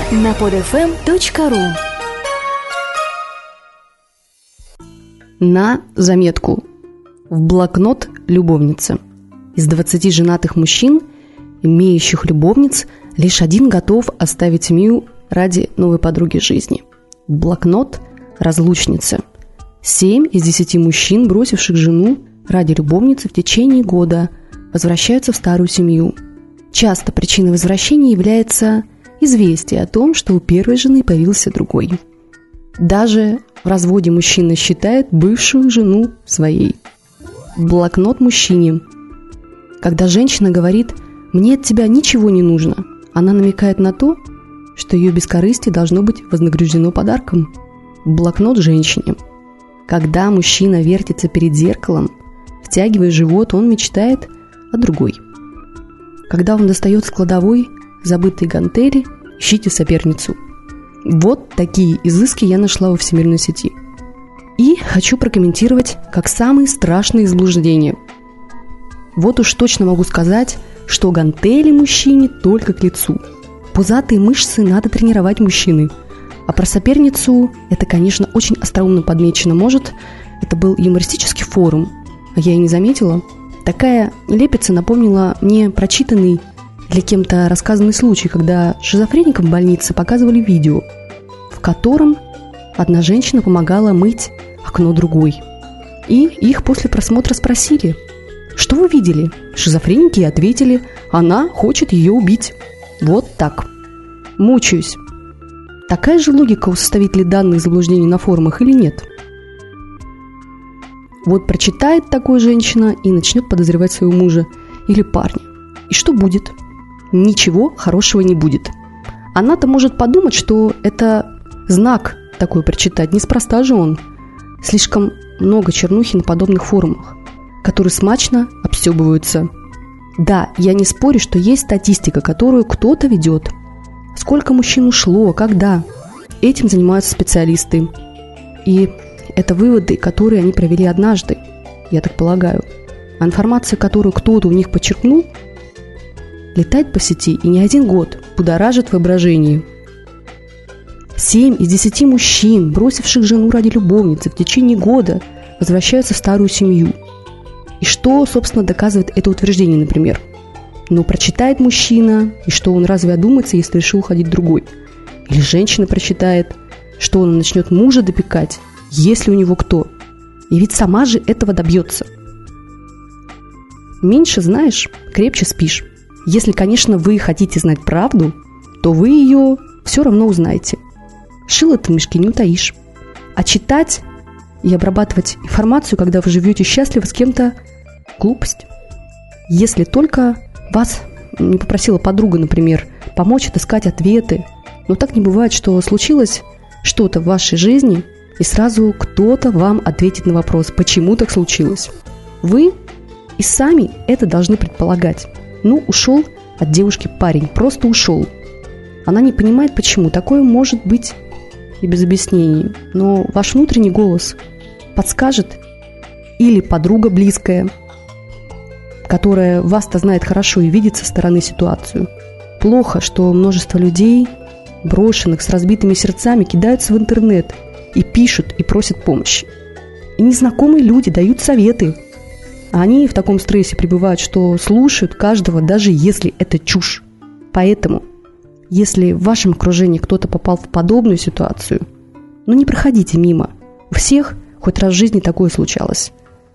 на podfm.ru. На заметку. В блокнот любовницы. Из 20 женатых мужчин, имеющих любовниц, лишь один готов оставить семью ради новой подруги жизни. Блокнот разлучницы. 7 из 10 мужчин, бросивших жену ради любовницы в течение года, возвращаются в старую семью. Часто причиной возвращения является известие о том, что у первой жены появился другой. Даже в разводе мужчина считает бывшую жену своей. Блокнот мужчине. Когда женщина говорит «мне от тебя ничего не нужно», она намекает на то, что ее бескорыстие должно быть вознаграждено подарком. Блокнот женщине. Когда мужчина вертится перед зеркалом, втягивая живот, он мечтает о другой. Когда он достает с кладовой забытые гантели, ищите соперницу. Вот такие изыски я нашла во всемирной сети. И хочу прокомментировать как самые страшные заблуждения. Вот уж точно могу сказать, что гантели мужчине только к лицу. Пузатые мышцы надо тренировать мужчины. А про соперницу это, конечно, очень остроумно подмечено. Может, это был юмористический форум, а я и не заметила. Такая нелепица напомнила мне прочитанный или кем-то рассказанный случай, когда шизофреникам в больнице показывали видео, в котором одна женщина помогала мыть окно другой. И их после просмотра спросили: «Что вы видели?» Шизофреники ответили: «Она хочет ее убить». Вот так. Мучаюсь. Такая же логика у составителей данных заблуждений на форумах или нет? Вот прочитает такой женщина и начнет подозревать своего мужа или парня. И что будет? Ничего хорошего не будет. Она-то может подумать, что это знак такой прочитать. Неспроста же он. Слишком много чернухи на подобных форумах, которые смачно обстебываются. Да, я не спорю, что есть статистика, которую кто-то ведет. Сколько мужчин ушло, когда? Этим занимаются специалисты. И это выводы, которые они провели однажды, я так полагаю. А информация, которую кто-то у них подчеркнул, летает по сети и не один год будоражит воображение. 7 из 10 мужчин, бросивших жену ради любовницы в течение года, возвращаются в старую семью. И что, собственно, доказывает это утверждение, например? Ну, прочитает мужчина, и что он разве одумается, если решил уходить другой? Или женщина прочитает, что он начнет мужа допекать, если у него кто? И ведь сама же этого добьется. Меньше знаешь, крепче спишь. Если, конечно, вы хотите знать правду, то вы ее все равно узнаете. Шило-то в мешке не утаишь. А читать и обрабатывать информацию, когда вы живете счастливо с кем-то, глупость. Если только вас не попросила подруга, например, помочь отыскать ответы. Но так не бывает, что случилось что-то в вашей жизни, и сразу кто-то вам ответит на вопрос, почему так случилось. Вы и сами это должны предполагать. Ну, ушел от девушки парень, просто ушел. Она не понимает, почему. Такое может быть и без объяснений. Но ваш внутренний голос подскажет, или подруга близкая, которая вас-то знает хорошо и видит со стороны ситуацию. Плохо, что множество людей, брошенных с разбитыми сердцами, кидаются в интернет и пишут, и просят помощи. И незнакомые люди дают советы. А они в таком стрессе пребывают, что слушают каждого, даже если это чушь. Поэтому, если в вашем окружении кто-то попал в подобную ситуацию, ну не проходите мимо. У всех хоть раз в жизни такое случалось.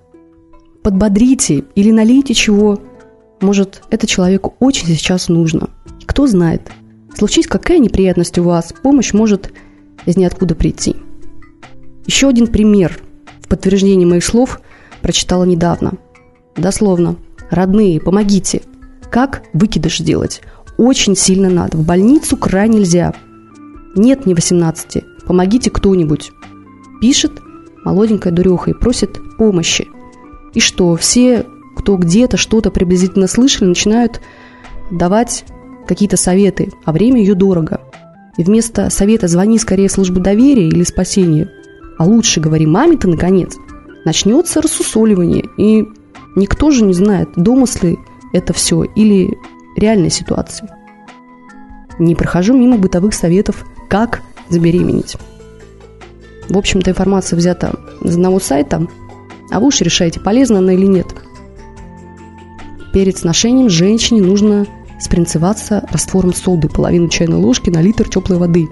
Подбодрите или налейте чего. Может, это человеку очень сейчас нужно. И кто знает, случись какая неприятность у вас, помощь может из ниоткуда прийти. Еще один пример в подтверждение моих слов прочитала недавно. Дословно. Родные, помогите. Как выкидыш делать? Очень сильно надо. В больницу крайне нельзя. Нет мне 18. Помогите кто-нибудь. Пишет молоденькая дуреха и просит помощи. И что, все, кто где-то что-то приблизительно слышали, начинают давать какие-то советы, а время ее дорого. И вместо совета «звони скорее в службу доверия» или спасения, а лучше говори маме-то наконец, начнется рассусоливание. И никто же не знает, домыслы это все или реальная ситуация. не прохожу мимо бытовых советов, как забеременеть. В общем-то, информация взята из одного сайта, а вы уж решаете, полезна она или нет. Перед сношением женщине нужно спринцеваться раствором соды, половину чайной ложки на литр теплой воды.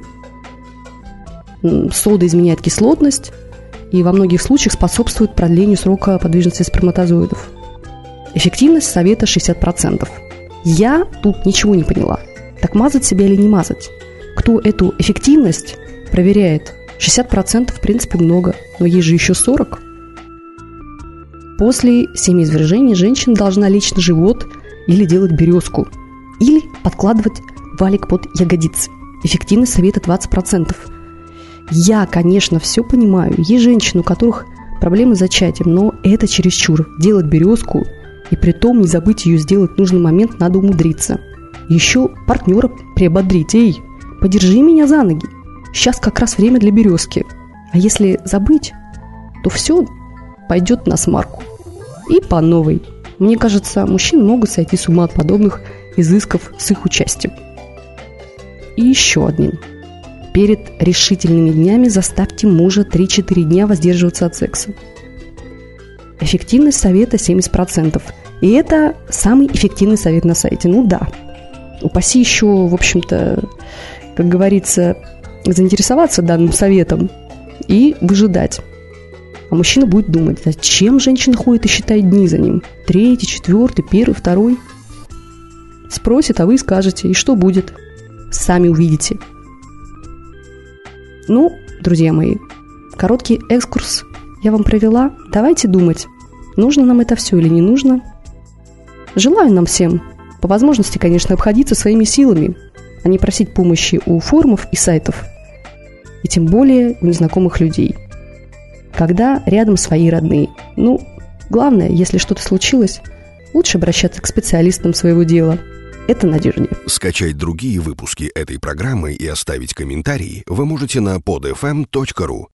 Сода изменяет кислотность и во многих случаях способствует продлению срока подвижности сперматозоидов. Эффективность совета 60%. Я тут ничего не поняла. Так мазать себя или не мазать? Кто эту эффективность проверяет? 60% в принципе много, но есть же еще 40%. После семяизвержения женщина должна лечь на живот или делать березку, или подкладывать валик под ягодицы. Эффективность совета 20%. Я, конечно, все понимаю. Есть женщины, у которых проблемы с зачатием, но это чересчур. Делать березку и при том не забыть ее сделать в нужный момент надо умудриться. Еще партнера приободрить. Эй, подержи меня за ноги. Сейчас как раз время для березки. А если забыть, то все пойдет на смарку. И по новой. Мне кажется, мужчины могут сойти с ума от подобных изысков с их участием. И еще один. Перед решительными днями заставьте мужа 3-4 дня воздерживаться от секса. Эффективность совета 70%. И это самый эффективный совет на сайте. Ну да. Упаси еще, в общем-то, как говорится, заинтересоваться данным советом и выжидать. А мужчина будет думать, зачем женщина ходит и считает дни за ним? 3, 4, 1, 2. Спросит, а вы скажете. И что будет? Сами увидите. Ну, друзья мои, короткий экскурс я вам провела. Давайте думать, нужно нам это все или не нужно. Желаю нам всем, по возможности, конечно, обходиться своими силами, а не просить помощи у форумов и сайтов, и тем более у незнакомых людей, когда рядом свои родные. Ну, главное, если что-то случилось, лучше обращаться к специалистам своего дела. Это надежнее. Скачать другие выпуски этой программы и оставить комментарии вы можете на podfm.ru.